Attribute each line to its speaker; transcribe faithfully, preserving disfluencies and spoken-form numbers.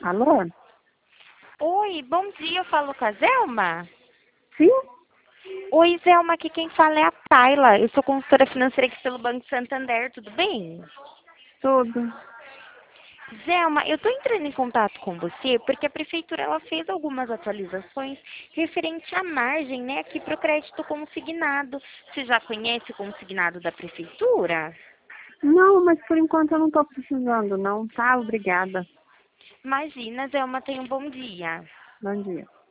Speaker 1: Alô?
Speaker 2: Oi, bom dia, eu falo com a Zelma?
Speaker 1: Sim?
Speaker 2: Oi, Zelma, aqui quem fala é a Tayla. Eu sou consultora financeira aqui pelo Banco Santander, tudo bem?
Speaker 1: Tudo.
Speaker 2: Zelma, eu estou entrando em contato com você porque a prefeitura ela fez algumas atualizações referente à margem, né, aqui para o crédito consignado. Você já conhece o consignado da prefeitura?
Speaker 1: Não, mas por enquanto eu não tô precisando, não, tá? Obrigada.
Speaker 2: Imagina, Zelma, tenha um bom dia.
Speaker 1: Bom dia.